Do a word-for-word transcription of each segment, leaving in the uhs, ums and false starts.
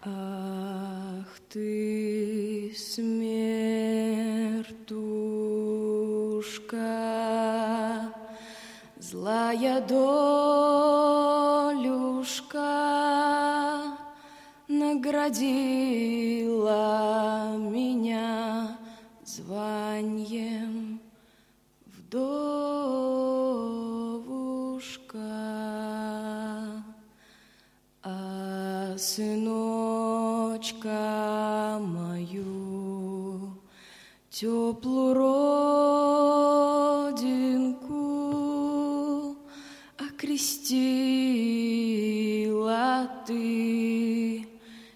Ах ты, смертушка, злая долюшка, наградила меня званьем вдовушка. А сыночка мою, теплую родинку, окрестила ты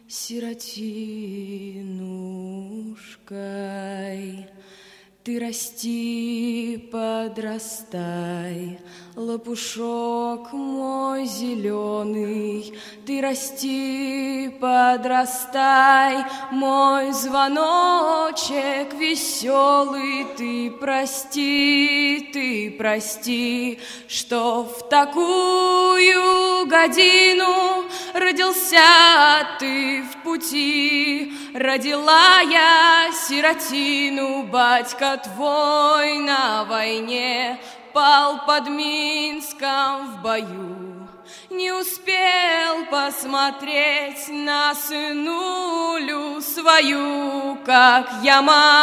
сиротинушкой. Ты расти, подрастай, лопушок мой зеленый. Ты расти, подрастай, мой звоночек веселый. Ты прости, ты прости, что в такую годину родился ты в пути. Родила я сиротину, батька твой на войне пал под Минском в бою. Не успел посмотреть на сынулю свою, как я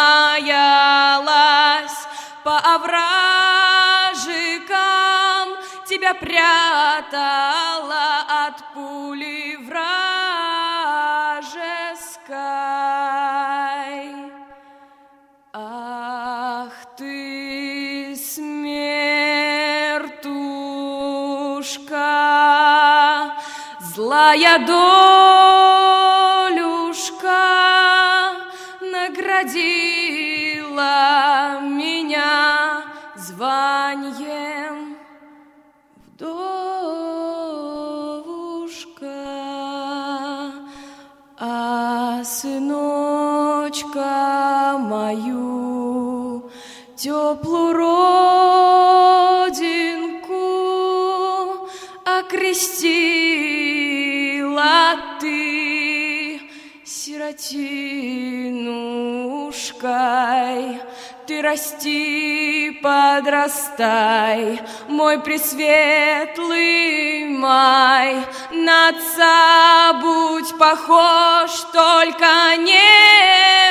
маялась по овражикам, тебя прятала от пули вражеской. Ах ты, смертушка, злая долюшка, наградила меня званьем вдовушка. А сыночка мою, теплую родинку, окрестила ты сиротинушкой. Ты расти, подрастай, мой пресветлый май, на отца будь похож, только не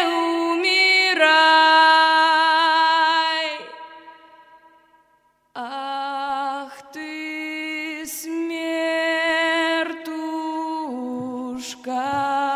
умирай. Ах ты, смертушка,